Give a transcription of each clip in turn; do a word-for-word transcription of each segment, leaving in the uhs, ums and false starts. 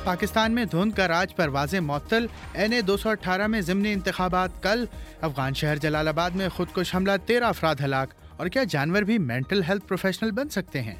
پاکستان میں دھند کا راج پروازیں معطل، این اے دو سو اٹھارہ میں ضمنی انتخابات کل۔ افغان شہر جلال آباد میں خودکش حملہ، تیرہ افراد ہلاک۔ اور کیا جانور بھی مینٹل ہیلتھ پروفیشنل بن سکتے ہیں؟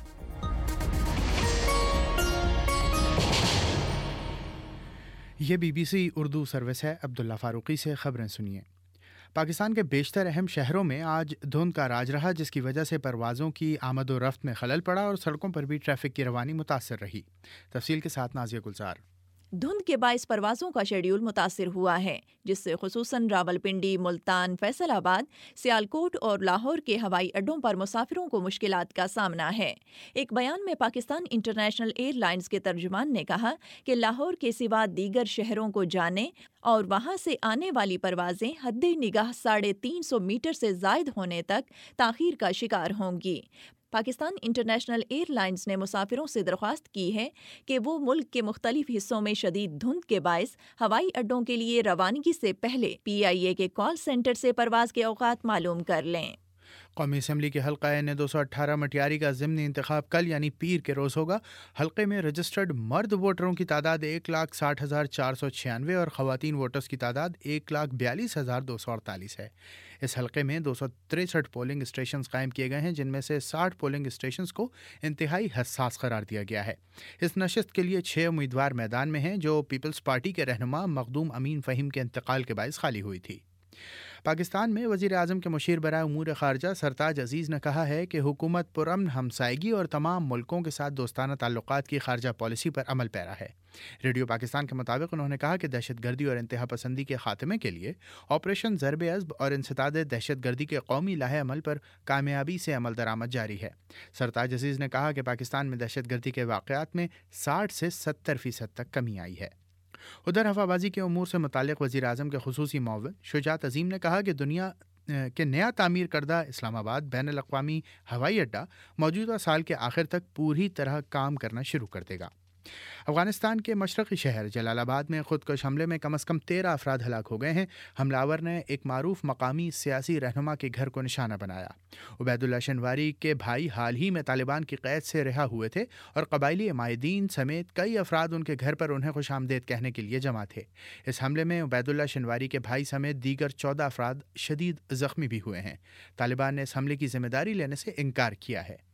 یہ B B C Urdu service ہے۔ عبداللہ فاروقی سے خبریں سنیے۔ پاکستان کے بیشتر اہم شہروں میں آج دھند کا راج رہا، جس کی وجہ سے پروازوں کی آمد و رفت میں خلل پڑا اور سڑکوں پر بھی ٹریفک کی روانی متاثر رہی۔ تفصیل کے ساتھ نازیہ گلزار۔ دھند کے باعث پروازوں کا شیڈیول متاثر ہوا ہے، جس سے خصوصاً راولپنڈی، ملتان، فیصل آباد، سیالکوٹ اور لاہور کے ہوائی اڈوں پر مسافروں کو مشکلات کا سامنا ہے۔ ایک بیان میں پاکستان انٹرنیشنل ایئر لائنز کے ترجمان نے کہا کہ لاہور کے سوا دیگر شہروں کو جانے اور وہاں سے آنے والی پروازیں حد نگاہ ساڑھے تین سو میٹر سے زائد ہونے تک تاخیر کا شکار ہوں گی۔ پاکستان انٹرنیشنل ایئر لائنز نے مسافروں سے درخواست کی ہے کہ وہ ملک کے مختلف حصوں میں شدید دھند کے باعث ہوائی اڈوں کے لیے روانگی سے پہلے پی آئی اے کے کال سینٹر سے پرواز کے اوقات معلوم کر لیں۔ قومی اسمبلی کے حلقہ این اے دو سو اٹھارہ مٹیاری کا ضمنی انتخاب کل یعنی پیر کے روز ہوگا۔ حلقے میں رجسٹرڈ مرد ووٹروں کی تعداد ایک لاکھ ساٹھ ہزار چار سو چھیانوے اور خواتین ووٹرز کی تعداد ایک لاکھ بیالیس ہزار دو سو اڑتالیس ہے۔ اس حلقے میں دو سو تریسٹھ پولنگ اسٹیشنز قائم کیے گئے ہیں، جن میں سے ساٹھ پولنگ اسٹیشنز کو انتہائی حساس قرار دیا گیا ہے۔ اس نشست کے لیے چھ امیدوار میدان میں ہیں، جو پیپلز پارٹی کے رہنما مخدوم امین فہیم کے انتقال کے باعث خالی ہوئی تھی۔ پاکستان میں وزیر اعظم کے مشیر برائے امور خارجہ سرتاج عزیز نے کہا ہے کہ حکومت پرامن ہمسائیگی اور تمام ملکوں کے ساتھ دوستانہ تعلقات کی خارجہ پالیسی پر عمل پیرا ہے۔ ریڈیو پاکستان کے مطابق انہوں نے کہا کہ دہشت گردی اور انتہا پسندی کے خاتمے کے لیے آپریشن ضرب عضب اور انسداد دہشت گردی کے قومی لائحہ عمل پر کامیابی سے عمل درآمد جاری ہے۔ سرتاج عزیز نے کہا کہ پاکستان میں دہشت گردی کے واقعات میں ساٹھ سے ستر فیصد تک کمی آئی ہے۔ ادھر ہوا بازی کے امور سے متعلق وزیر اعظم کے خصوصی معاون شجاعت عظیم نے کہا کہ دنیا کے نیا تعمیر کردہ اسلام آباد بین الاقوامی ہوائی اڈہ موجودہ سال کے آخر تک پوری طرح کام کرنا شروع کر دے گا۔ افغانستان کے مشرقی شہر جلال آباد میں خودکش حملے میں کم از کم تیرہ افراد ہلاک ہو گئے ہیں۔ حملہ آور نے ایک معروف مقامی سیاسی رہنما کے گھر کو نشانہ بنایا۔ عبید اللہ شنواری کے بھائی حال ہی میں طالبان کی قید سے رہا ہوئے تھے اور قبائلی عمائدین سمیت کئی افراد ان کے گھر پر انہیں خوش آمدید کہنے کے لیے جمع تھے۔ اس حملے میں عبید اللہ شنواری کے بھائی سمیت دیگر چودہ افراد شدید زخمی بھی ہوئے ہیں۔ طالبان نے اس حملے کی ذمہ داری لینے سے انکار کیا ہے۔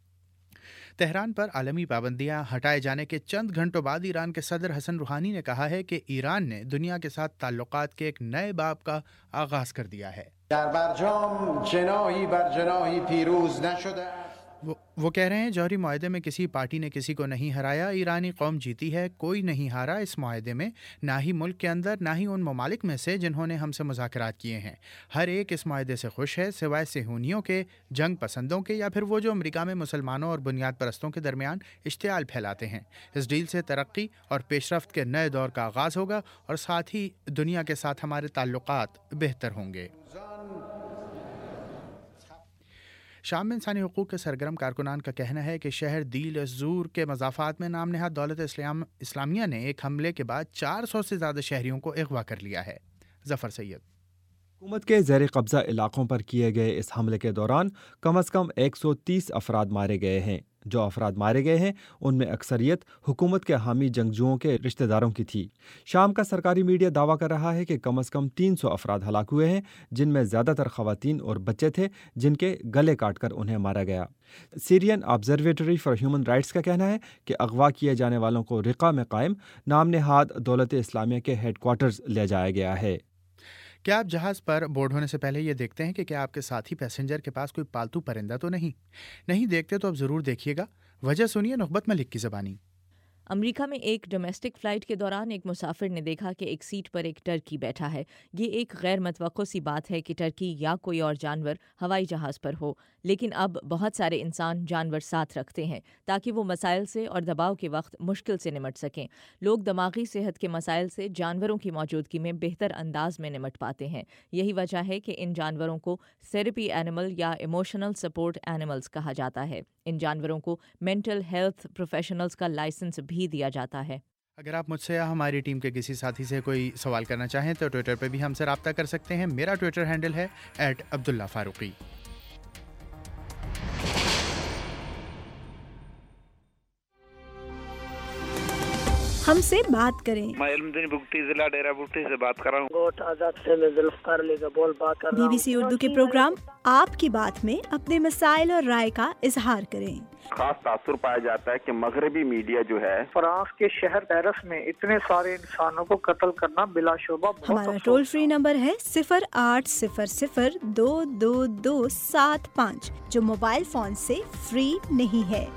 تہران پر عالمی پابندیاں ہٹائے جانے کے چند گھنٹوں بعد ایران کے صدر حسن روحانی نے کہا ہے کہ ایران نے دنیا کے ساتھ تعلقات کے ایک نئے باب کا آغاز کر دیا ہے۔ در برجام جناحی بر جناحی پیروز نشده۔ وہ, وہ کہہ رہے ہیں جوہری معاہدے میں کسی پارٹی نے کسی کو نہیں ہرایا، ایرانی قوم جیتی ہے، کوئی نہیں ہارا اس معاہدے میں، نہ ہی ملک کے اندر نہ ہی ان ممالک میں سے جنہوں نے ہم سے مذاکرات کیے ہیں۔ ہر ایک اس معاہدے سے خوش ہے، سوائے صہیونیوں کے، جنگ پسندوں کے یا پھر وہ جو امریکہ میں مسلمانوں اور بنیاد پرستوں کے درمیان اشتعال پھیلاتے ہیں۔ اس ڈیل سے ترقی اور پیش رفت کے نئے دور کا آغاز ہوگا اور ساتھ ہی دنیا کے ساتھ ہمارے تعلقات بہتر ہوں گے۔ شام میں انسانی حقوق کے سرگرم کارکنان کا کہنا ہے کہ شہر دیل زور کے مضافات میں نام نہاد دولت اسلام اسلامیہ نے ایک حملے کے بعد چار سو سے زیادہ شہریوں کو اغوا کر لیا ہے۔ ظفر سید۔ حکومت کے زیر قبضہ علاقوں پر کیے گئے اس حملے کے دوران کم از کم ایک سو تیس افراد مارے گئے ہیں۔ جو افراد مارے گئے ہیں ان میں اکثریت حکومت کے حامی جنگجوؤں کے رشتہ داروں کی تھی۔ شام کا سرکاری میڈیا دعویٰ کر رہا ہے کہ کم از کم تین سو افراد ہلاک ہوئے ہیں، جن میں زیادہ تر خواتین اور بچے تھے جن کے گلے کاٹ کر انہیں مارا گیا۔ Syrian Observatory for Human Rights کا کہنا ہے کہ اغوا کیے جانے والوں کو رقہ میں قائم نام نہاد دولت اسلامیہ کے ہیڈ کوارٹرز لے جایا گیا ہے۔ کیا آپ جہاز پر بورڈ ہونے سے پہلے یہ دیکھتے ہیں کہ کیا آپ کے ساتھی پیسنجر کے پاس کوئی پالتو پرندہ تو نہیں؟ نہیں دیکھتے تو اب ضرور دیکھیے گا۔ وجہ سنیے نخبت ملک کی زبانی۔ امریکہ میں ایک ڈومیسٹک فلائٹ کے دوران ایک مسافر نے دیکھا کہ ایک سیٹ پر ایک ٹرکی بیٹھا ہے۔ یہ ایک غیر متوقع سی بات ہے کہ ٹرکی یا کوئی اور جانور ہوائی جہاز پر ہو، لیکن اب بہت سارے انسان جانور ساتھ رکھتے ہیں تاکہ وہ مسائل سے اور دباؤ کے وقت مشکل سے نمٹ سکیں۔ لوگ دماغی صحت کے مسائل سے جانوروں کی موجودگی میں بہتر انداز میں نمٹ پاتے ہیں۔ یہی وجہ ہے کہ ان جانوروں کو تھیراپی اینیمل یا ایموشنل سپورٹ اینیملز کہا جاتا ہے۔ ان جانوروں کو مینٹل ہیلتھ پروفیشنلز کا لائسنس بھی دیا جاتا ہے۔ اگر آپ مجھ سے یا ہماری ٹیم کے کسی ساتھی سے کوئی سوال کرنا چاہیں تو ٹویٹر پہ بھی ہم سے رابطہ کر سکتے ہیں۔ میرا ٹویٹر ہینڈل ہے ایٹ عبداللہ فاروقی۔ ہم سے بات کریں۔ میں علمدین بگٹی ضلع ڈیرہ بگٹی سے بات کر رہا ہوں۔ گوٹ آزاد سے میں ذوالفقار علی کا بول بات کر رہا ہوں۔ بی بی سی اردو کے پروگرام آپ کی بات میں اپنے مسائل اور رائے کا اظہار کریں۔ خاص تاثر پایا جاتا ہے کہ مغربی میڈیا جو ہے فرانس کے شہر پیرس میں اتنے سارے انسانوں کو قتل کرنا بلا شبہ بہت ہمارا ٹول فری نمبر ہے صفر آٹھ صفر صفر دو دو دو سات پانچ جو موبائل فون سے فری نہیں ہے۔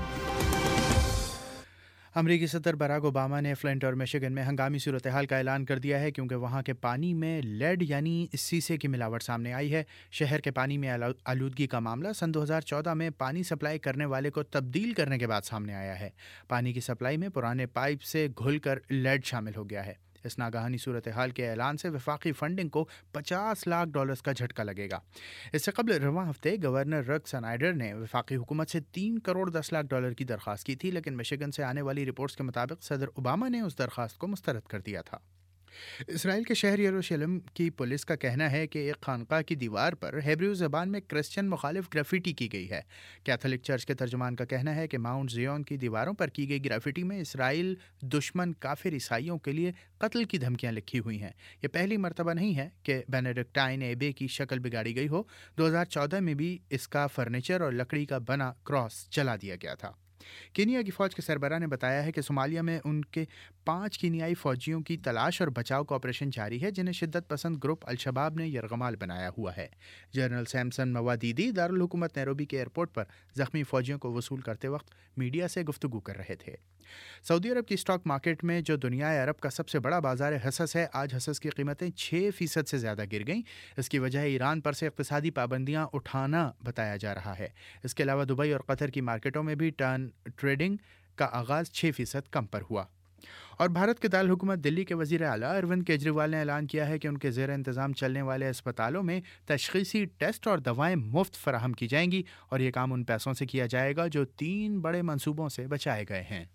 امریکی صدر براک اوباما نے فلنٹ اور میشیگن میں ہنگامی صورتحال کا اعلان کر دیا ہے کیونکہ وہاں کے پانی میں لیڈ یعنی سیسے کی ملاوٹ سامنے آئی ہے۔ شہر کے پانی میں آلودگی کا معاملہ سن دو ہزار چودہ میں پانی سپلائی کرنے والے کو تبدیل کرنے کے بعد سامنے آیا ہے۔ پانی کی سپلائی میں پرانے پائپ سے گھل کر لیڈ شامل ہو گیا ہے۔ اس ناگہانی صورتحال کے اعلان سے وفاقی فنڈنگ کو پچاس لاکھ ڈالرز کا جھٹکا لگے گا۔ اس سے قبل رواں ہفتے گورنر رگ سنائڈر نے وفاقی حکومت سے تین کروڑ دس لاکھ ڈالر کی درخواست کی تھی، لیکن میشیگن سے آنے والی رپورٹس کے مطابق صدر اوباما نے اس درخواست کو مسترد کر دیا تھا۔ اسرائیل کے شہر یروشلم کی پولیس کا کہنا ہے کہ ایک خانقاہ کی دیوار پر ہیبریو زبان میں کرسچن مخالف گرافیٹی کی گئی ہے۔ کیتھولک چرچ کے ترجمان کا کہنا ہے کہ ماؤنٹ زیون کی دیواروں پر کی گئی گرافیٹی میں اسرائیل دشمن کافر عیسائیوں کے لیے قتل کی دھمکیاں لکھی ہوئی ہیں۔ یہ پہلی مرتبہ نہیں ہے کہ بینیڈکٹائن ایبے کی شکل بگاڑی گئی ہو۔ دو ہزار چودہ میں بھی اس کا فرنیچر اور لکڑی کا بنا کراس جلا دیا گیا تھا۔ کینیا کی فوج کے سربراہ نے بتایا ہے کہ صومالیہ میں ان کے پانچ کینیائی فوجیوں کی تلاش اور بچاؤ کا آپریشن جاری ہے جنہیں شدت پسند گروپ الشباب نے یرغمال بنایا ہوا ہے۔ جنرل سیمسن موادیدی دارالحکومت نیروبی کے ایئرپورٹ پر زخمی فوجیوں کو وصول کرتے وقت میڈیا سے گفتگو کر رہے تھے۔ سعودی عرب کی اسٹاک مارکیٹ میں جو دنیا عرب کا سب سے بڑا بازار حصص ہے، آج حصص کی قیمتیں چھ فیصد سے زیادہ گر گئیں۔ اس کی وجہ ایران پر سے اقتصادی پابندیاں اٹھانا بتایا جا رہا ہے۔ اس کے علاوہ دبئی اور قطر کی مارکیٹوں میں بھی ٹرن ٹریڈنگ کا آغاز چھ فیصد کم پر ہوا۔ اور بھارت کے دارالحکومت دلی کے وزیر اعلیٰ اروند کیجریوال نے اعلان کیا ہے کہ ان کے زیر انتظام چلنے والے اسپتالوں میں تشخیصی ٹیسٹ اور دوائیں مفت فراہم کی جائیں گی، اور یہ کام ان پیسوں سے کیا جائے گا جو تین بڑے منصوبوں سے بچائے گئے ہیں۔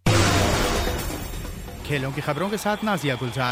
کھیلوں کی خبروں کے ساتھ نازیہ گلزار۔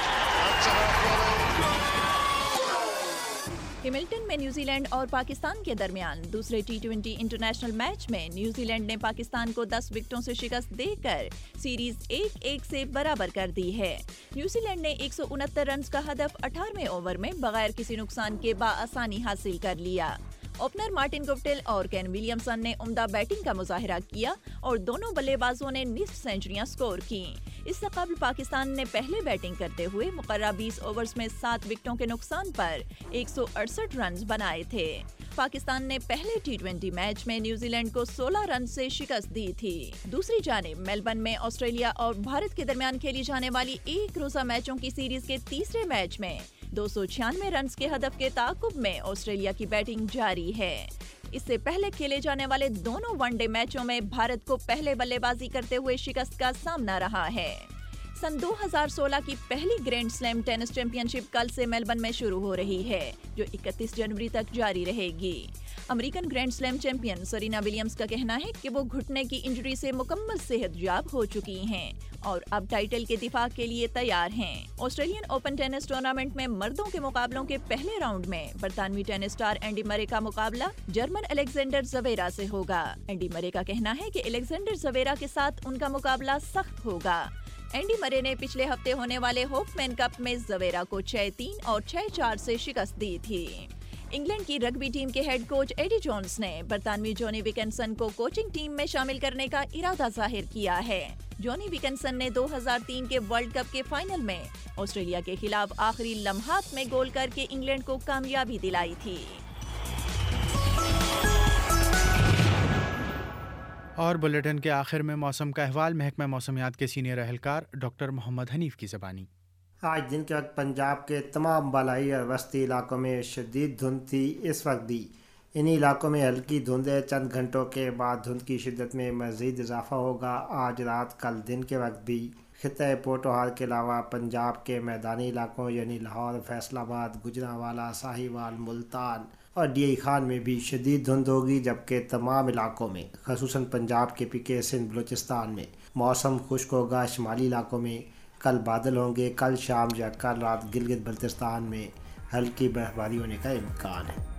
ہیملٹن میں نیوزی لینڈ اور پاکستان کے درمیان دوسرے ٹی ٹوینٹی انٹرنیشنل میچ میں نیوزی لینڈ نے پاکستان کو دس وکٹوں سے شکست دے کر سیریز ایک ایک سے برابر کر دی ہے۔ نیوزی لینڈ نے ایک سو انہتر رنز کا ہدف اٹھارہویں اوور میں بغیر کسی نقصان کے بآسانی حاصل کر لیا۔ اوپنر مارٹن گپٹل اور کین ولیمسن نے عمدہ بیٹنگ کا مظاہرہ کیا اور دونوں بلے بازوں نے نصف سینچریاں سکور کیں۔ اس سے قبل پاکستان نے پہلے بیٹنگ کرتے ہوئے مقررہ بیس اوورز میں سات وکٹوں کے نقصان پر ایک سو اڑسٹھ رنز بنائے تھے۔ پاکستان نے پہلے ٹی ٹوینٹی میچ میں نیوزی لینڈ کو سولہ رن سے شکست دی تھی۔ دوسری جانب میلبرن میں آسٹریلیا اور بھارت کے درمیان کھیلی جانے والی ایک روزہ میچوں کی سیریز کے تیسرے میچ میں دو سو چھیانوے رنز کے ہدف کے تعاقب میں آسٹریلیا کی بیٹنگ جاری ہے۔ اس سے پہلے کھیلے جانے والے دونوں ون ڈے میچوں میں بھارت کو پہلے بلے بازی کرتے ہوئے شکست کا سامنا رہا ہے۔ سن دو ہزار سولہ کی پہلی grand slam tennis championship کل سے میلبرن میں شروع ہو رہی ہے، جو اکتیس جنوری تک جاری رہے گی۔ American grand slam champion Serena Williams کا کہنا ہے کہ وہ گھٹنے کی انجری سے مکمل صحت یاب ہو چکی ہیں اور اب ٹائٹل کے دفاع کے لیے تیار ہیں۔ آسٹریلین اوپن ٹینس ٹورنامنٹ میں مردوں کے مقابلوں کے پہلے راؤنڈ میں برطانوی ٹینس اسٹار اینڈی مرے کا مقابلہ جرمن الیگزینڈر زویرا سے ہوگا۔ اینڈی مرے کا کہنا ہے کہ الیگزینڈر زویرا کے ساتھ ان کا مقابلہ سخت ہوگا۔ اینڈی مرے نے پچھلے ہفتے ہونے والے ہوپ مین کپ میں زویرا کو چھ تین اور چھ چار سے شکست دی تھی۔ انگلینڈ کی رگبی ٹیم کے ہیڈ کوچ ایڈی جونز نے برطانوی جونی وکنسن کو کوچنگ ٹیم میں شامل کرنے کا ارادہ ظاہر کیا ہے۔ جونی وکنسن نے دو ہزار تین کے ورلڈ کپ کے فائنل میں آسٹریلیا کے خلاف آخری لمحات میں گول کر کے انگلینڈ کو کامیابی دلائی تھی۔ اور بلیٹن کے آخر میں موسم کا احوال محکمہ موسمیات کے سینئر اہلکار ڈاکٹر محمد حنیف کی زبانی۔ آج دن کے وقت پنجاب کے تمام بالائی اور وسطی علاقوں میں شدید دھند تھی۔ اس وقت بھی انہی علاقوں میں ہلکی دھند ہے۔ چند گھنٹوں کے بعد دھند کی شدت میں مزید اضافہ ہوگا۔ آج رات کل دن کے وقت بھی خطہ پوٹوہار کے علاوہ پنجاب کے میدانی علاقوں یعنی لاہور، فیصل آباد، گجرانوالہ، ساہیوال، ملتان اور ڈی آئی خان میں بھی شدید دھند ہوگی، جبکہ تمام علاقوں میں خصوصاً پنجاب کے پی کے سندھ بلوچستان میں موسم خشک ہوگا۔ شمالی علاقوں میں کل بادل ہوں گے۔ کل شام یا کل رات گلگت بلتستان میں ہلکی برف باری ہونے کا امکان ہے۔